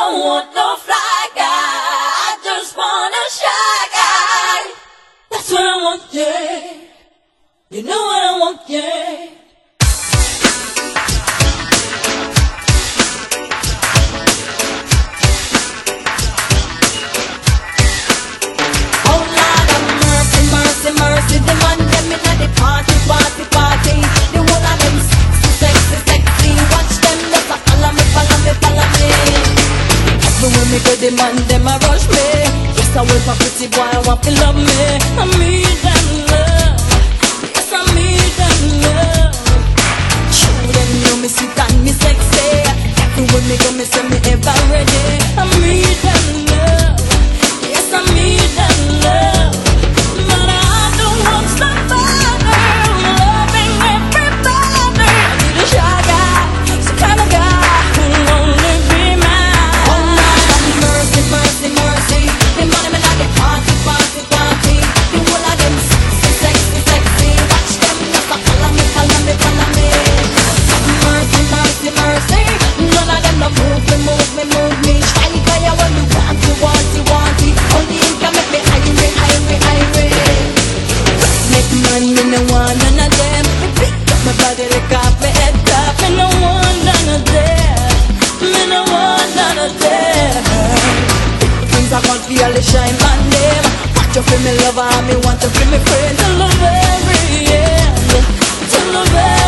don't want no fly guy, I just want a shy guy. That's what I want, yeah. You know what I want, yeah. Mercy, the man them inna the party. The whole of them sexy. Watch them just a follow me. Everywhere me go, the man them a rush me. Yes, I wait for pretty boy, I want to love me. I need them love. Yes, I need them love. Show them know me sweet and me sexy. Everywhere me go, me say me ever ready. I need them love. Yes, I need them love. Shine my name. Want you feel me lover, me want to feel me friend. Till the very end, till the very